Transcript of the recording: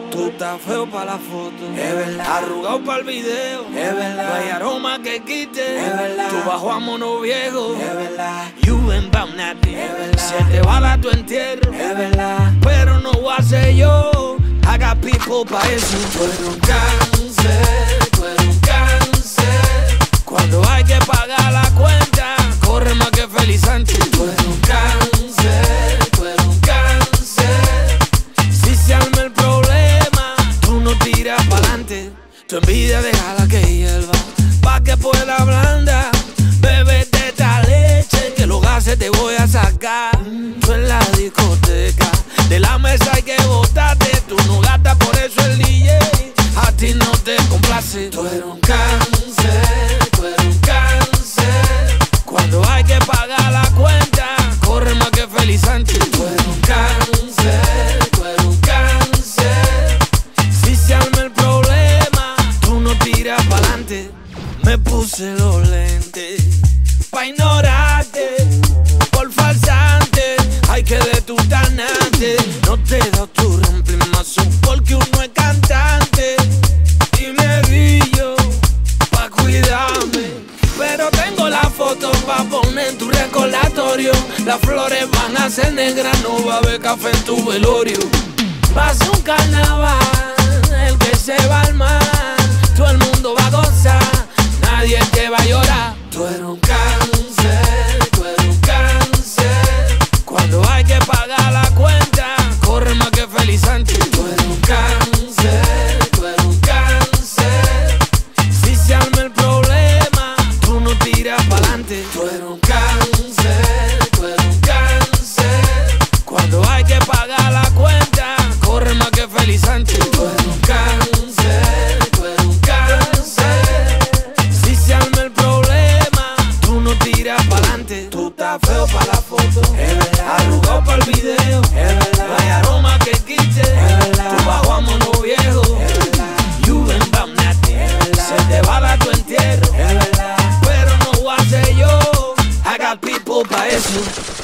Tú estás feo pa' la foto, es verdad. arrugado pa' el video, Es verdad. no hay aroma que quite, Es verdad. tú bajo a mono viejo, Es verdad. you ain't bout nothing, Es verdad. se te va la tu entierro, Es verdad. pero no voy a ser yo, I got people pa' eso. Tú eres un cáncer, tú eres un cáncer, cuando hay que pagar la cuenta, corre más que Feliz Sánchez. Tú eres un cáncer, tú eres un cáncer, si se arma el problema, tú no tiras pa'lante. Tu envidia déjala que hierva, pa' que pueda ablandar. Bébete esta leche, que los gases te voy a sacar. Tú en la discoteca, de la mesa hay que botarte. Tú no gastas, por eso el DJ a ti no te complace. Tú eres un cáncer, tú eres un cáncer, cuando hay que pagar la cuenta, corre más que Feliz Sánchez. Tú eres un cáncer, tú eres un cáncer, si se arma el problema, tú no tiras pa'lante. Me puse los lentes pa' ignorarte, por falsante, hay que de tu tanante. No te da tu reemplazo porque uno es cantante, y me brillo pa' cuidarme, pero tengo la foto pa' poner en tu recordatorio. Las flores van a ser negras, no va a haber café en tu velorio. Va a ser un carnaval, el que se va al mar, todo el mundo va a gozar, nadie te va a llorar. Tú eres un cáncer, tú eres un cáncer, cuando hay que pagar la cuenta, corre más que Feliz Sánchez. Tú eres un cáncer, tú eres un cáncer, si se arma el problema, tú no tiras pa'lante. Tú eres un cáncer, tú eres un cáncer, cuando hay que pagar la cuenta, corre más que Feliz Sánchez. Tú eres un cáncer, tú eres un cáncer, si se arma el problema, tú no tiras pa'lante. Tú estás feo pa' la foto, Es verdad. arrugado pa' el video, Es verdad. no hay aroma que quite, Es verdad. tú bajo a mono viejo, Es verdad. you ain't bout nothing, Es verdad. se te va la tu entierro, Es verdad. pero no voy a ser yo, I got people pa' eso.